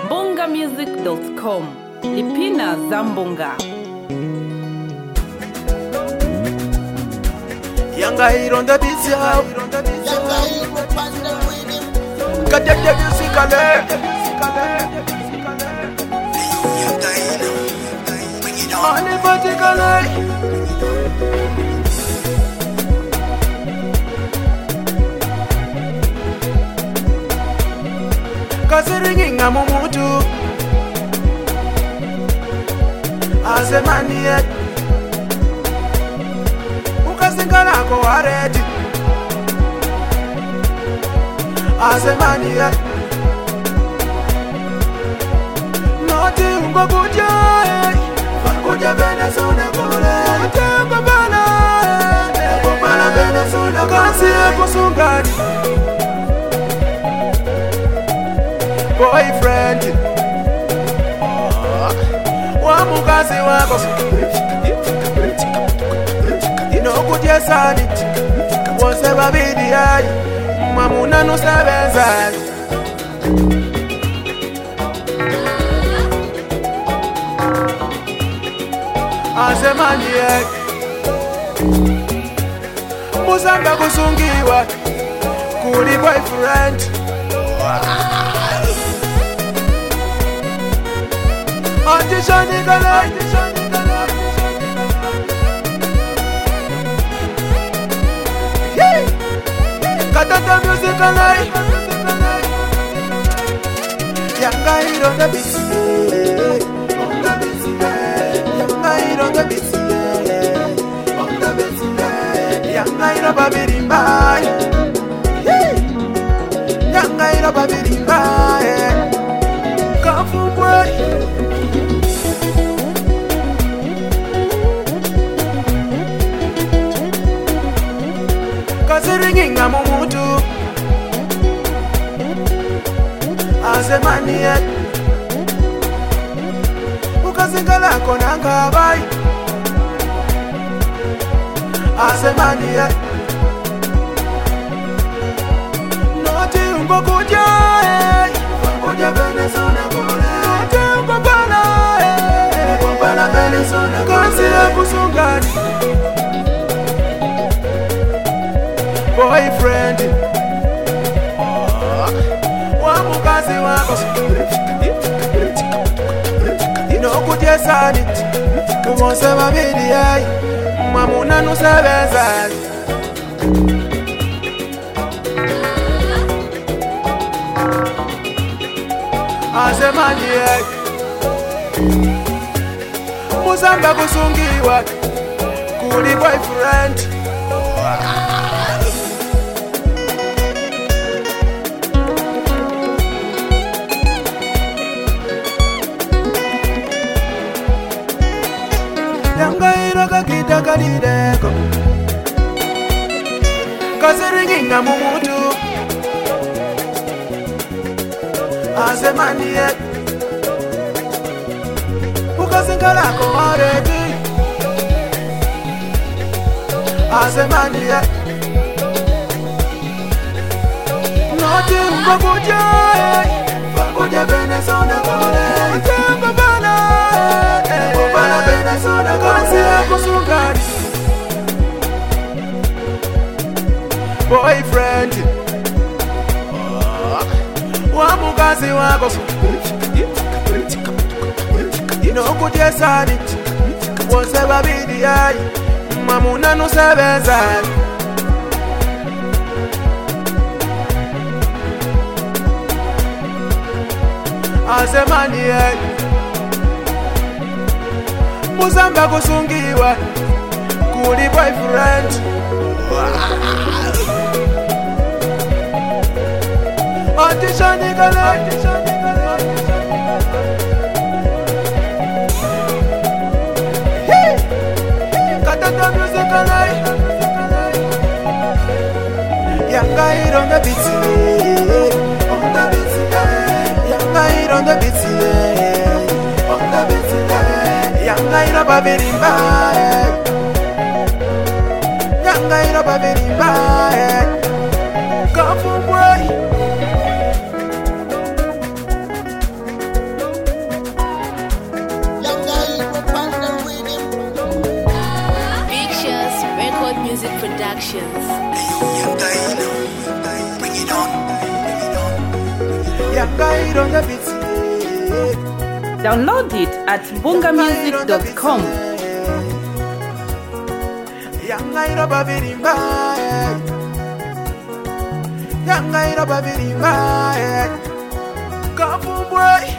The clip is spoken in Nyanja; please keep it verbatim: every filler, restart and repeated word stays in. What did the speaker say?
mbonga music dot com. Lipina Zambonga. Yanga hero on the beats, yo. Got that the music alert. On the particular. Cause ringing a mumutu as a man yet Ukasingala ko areti as a man yet Noti ungo kuja Kuja Venezuela kule Tengo bana Bana Venezuela kasi eko sungari Boyfriend wa mukazi wako inokutia sani wose babidi yayi mamuna nusebenza asemani yake musanga kusungiwa kuli boyfriend Antishani kalai Katata music kalai Yanga hero the beats On the beats Yanga hero the beats On the beats Yanga hero babirimba Yanga hero babirimba Kafu boy Ringing a mumutu as a man yet Ukasingala konanga bai as a man yet Noti ungo kuja Kuja Venezuela kule Noti ungo bana Bana Venezuela kasi ya kusungani Boyfriend wa mukazi wako inokutia sani kumonse babidi yayi mamuna nusebenza asemani yayi musanga kusungiwa kuli boyfriend Yanga hiro kakita kalideko Kasi ringing na mumutu Ase mani yet Ukasingala ko areti Ase mani yet Noti ungo kuja Kuja Venezuela kule Tengo bana Bana Venezuela kasi eko sungari Boyfriend wa mukazi wako inokutia sani wose babidi yayi mamuna nusebenza asemani yayi musanga kusungiwa kuli boyfriend Antishani kalai Katata music kalai Yanga hero on the beats On the beats Yanga hero on the beats On the beats Yanga hero babirimba Yanga hero babirimba Kafu boy Music Productions. Bring it on. Yangairo on the beats. Download it at bunga music dot com. Yangairo babirimba. Yangairo babirimba. Kafu boy.